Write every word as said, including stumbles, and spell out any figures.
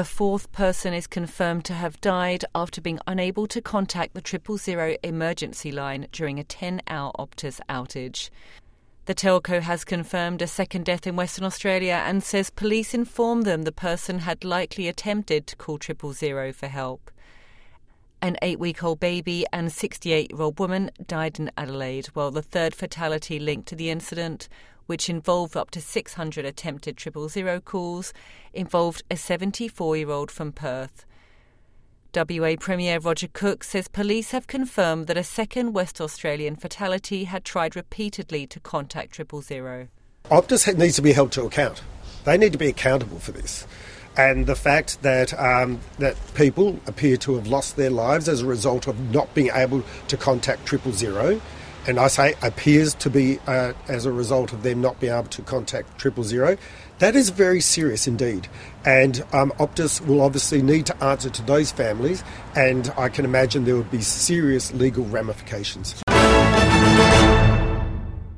A fourth person is confirmed to have died after being unable to contact the triple zero emergency line during a ten-hour Optus outage. The telco has confirmed a second death in Western Australia and says police informed them the person had likely attempted to call triple zero for help. An eight-week-old baby and sixty-eight-year-old woman died in Adelaide, while the third fatality linked to the incident, which involved up to six hundred attempted triple zero calls, involved a seventy-four-year-old from Perth. W A Premier Roger Cook says police have confirmed that a second West Australian fatality had tried repeatedly to contact triple zero. Optus needs to be held to account. They need to be accountable for this. And the fact that um, that people appear to have lost their lives as a result of not being able to contact triple zero, and I say appears to be uh, as a result of them not being able to contact triple zero, that is very serious indeed. And um, Optus will obviously need to answer to those families, and I can imagine there would be serious legal ramifications.